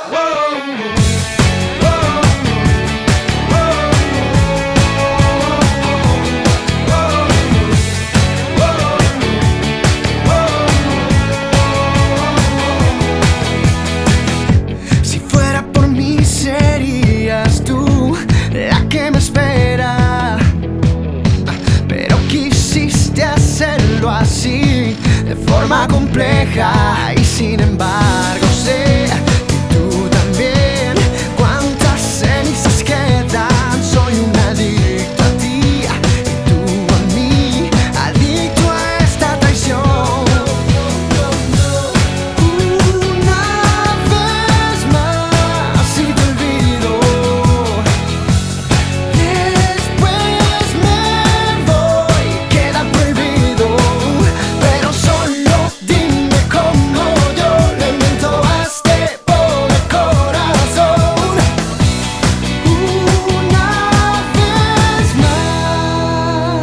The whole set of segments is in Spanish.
Si fuera por mí serías tú la que me espera, pero quisiste hacerlo así, de forma compleja, y sin embargo sé que tú también. Cuántas cenizas quedan, soy un adicto a ti y tú a mí, adicto a esta traición. Una vez más y te olvido, después me voy, queda prohibido, pero solo dime cómo yo le miento a este pobre corazón. Una vez más.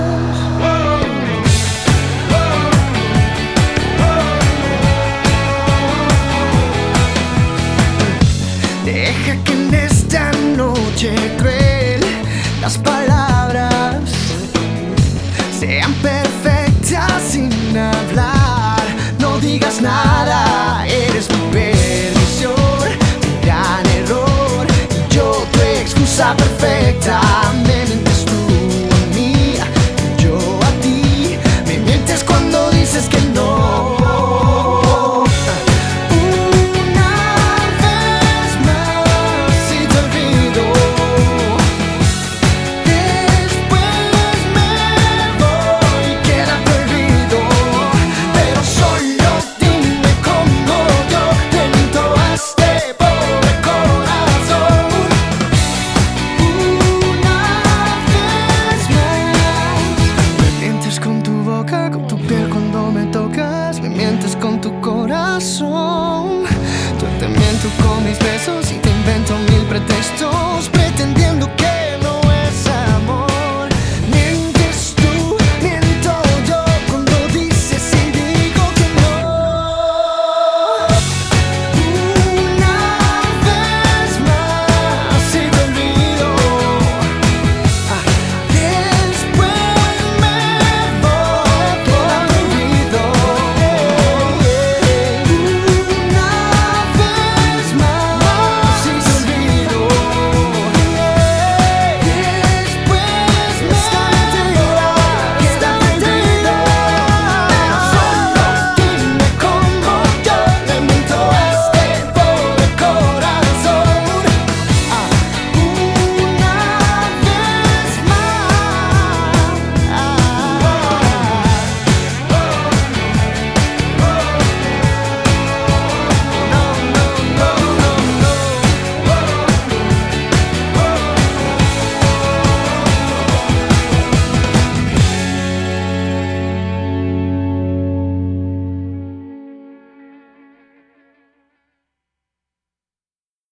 Deja que en esta noche cruel las palabras sean perfectas sin hablar. No digas nada, eres mi perdición, mi gran error, y yo tu excusa perfecta.